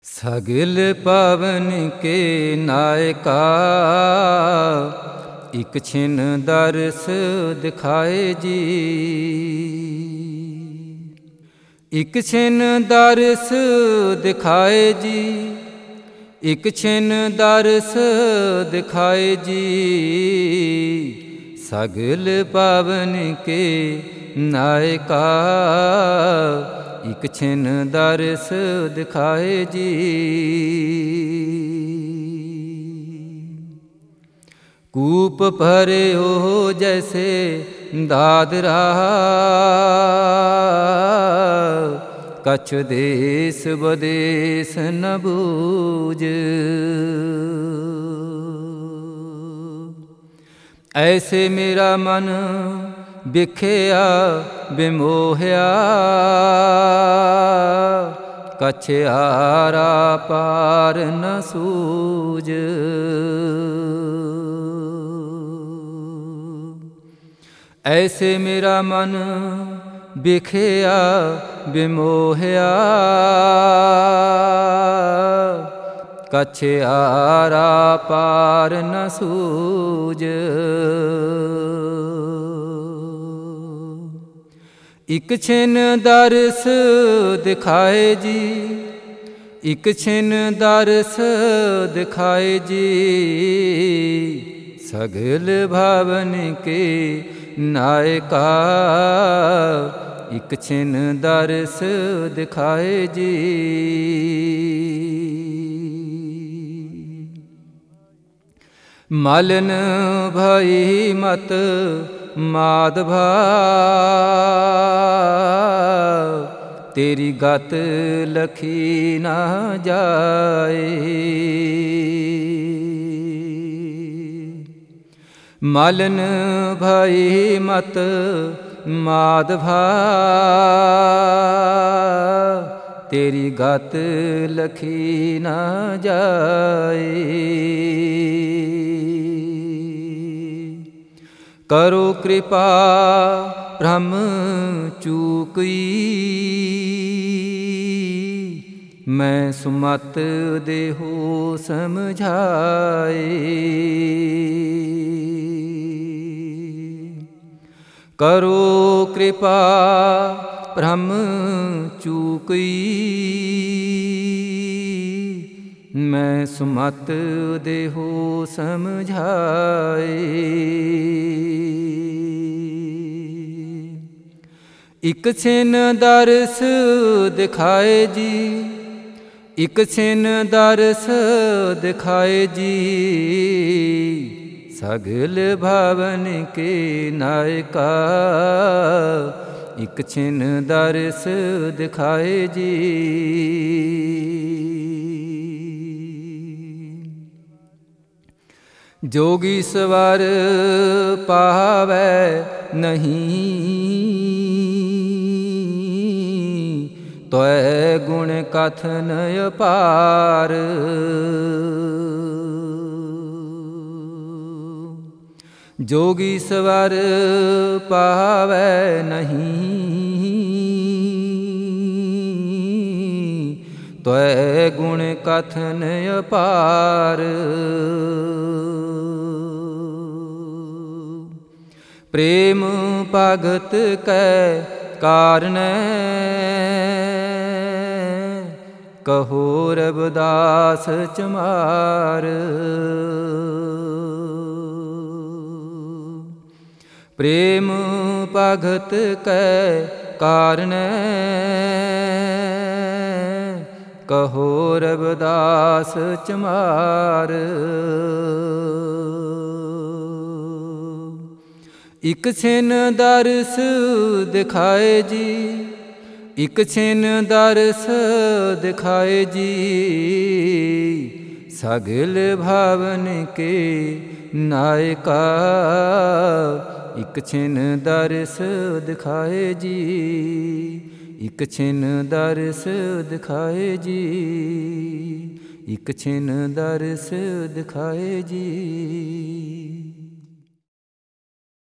सगल पावन के नायका इक छिन दरस दिखाए जी। इक छिन दरस दिखाए जी, इक छिन दरस दिखाए जी। सगल पावन के नायका इक छिन दरस दिखाए जी। कूप भरे हो जैसे दादरा, कछ देश बदेश न बूझ। ऐसे मेरा मन बिख्या बिमोहया, कछ आरा पार न सूझ। ऐसे मेरा मन बिख्या बिमोहया, कछ आरा पार न सूझ। इक छिन दरस दिखाए जी, इक छिन दरस दिखाए जी। सगल भावन के नायका इक छिन दरस दिखाए जी। मलन भई मत माधवा, तेरी गत लखी न जाए। मलन भई मत माधवा, तेरी गत लखी न जाए। करो कृपा ब्रह्म चूकई, मैं सुमत देहो समझाए। करो कृपा ब्रह्म चूकई, मैं सुमत देहो समझाए। इक छिन दरस दिखाए जी, इक छिन दरस दिखाए जी। सगल भावन के नायका इक छिन दरस दिखाए जी। जोगी सवर पावै नहीं, त्वै गुण कथन अपार। जोगी सवर पावै नहीं, त्वै गुण कथन अपार। प्रेम भगत कै कारण, कहो रविदास चमार। प्रेम भगत कै कारण, कहो रविदास चमार। इक छिन दरस दिखाए जी, इक छिन दरस दिखाए जी। सगल भावन के नायका इक छिन दरस दिखाए जी। इक छिन दरस दिखाए जी, इक छिन दरस दिखाए जी।